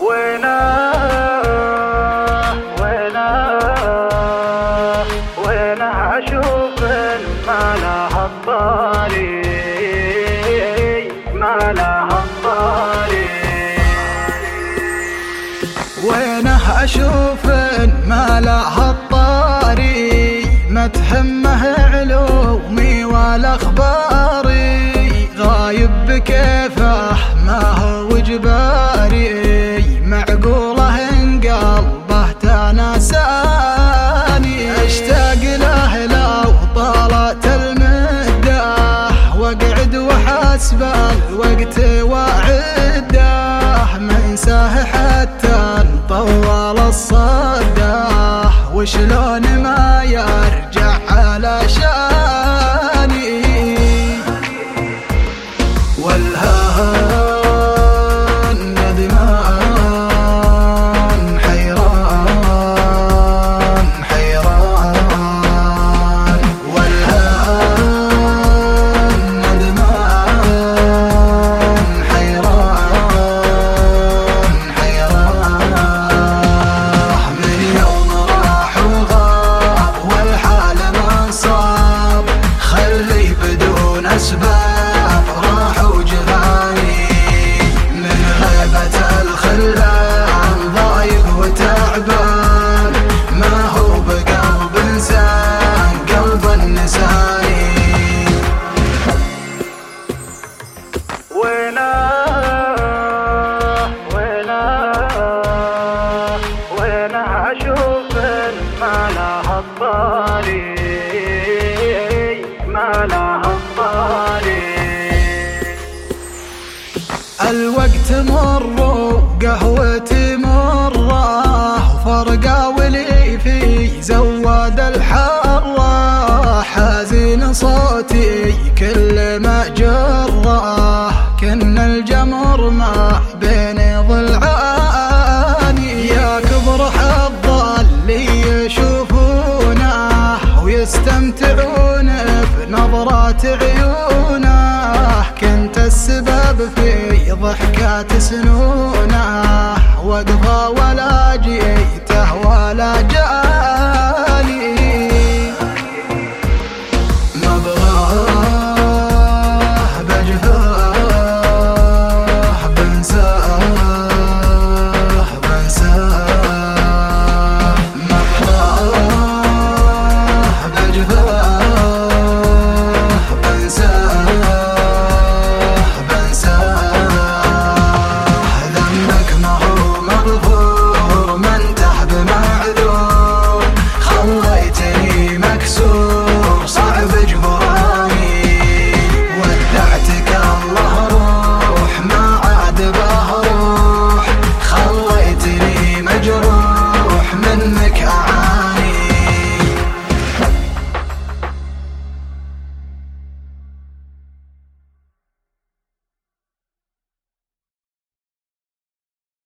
وينه أشوف ما لها الطاري، ما لها الطاري. وينه أشوف ما لها الطاري، ما تهمه علومي ولا أخباري، غايب بكيفه ما هو جباري، معقوله إن قلبه تناساني، أشتاق له لو طالت المدة، واقعد وحسب الوقت وعده، منساه حتى نطول الصده، وشلون ما يرجع على شاني، والهان ندمان حيران حيران، والهان ندمان حيران حيران، من يوم راح وغاب والحال ما صاب، خلي بدون أسباب راح وجفاني، من غيبة الخلان ضايق وتعبان، ما هو بقلب إنسان قلب النساني. وينه أشوف ما لها الطاري، ما لها الطاري. الوقت مر وقهوتي مره، وفرقة ولي في زواد الحره، حزين صوتي كل ما جره، كن الجمر ما بين ضلعاني، يا كبر حظ اللي يشوفونه ويستمتعون بنظرات عيونه، كنت السبب في ضحكات سنونه، وقفه ولا جيته ولا جاني.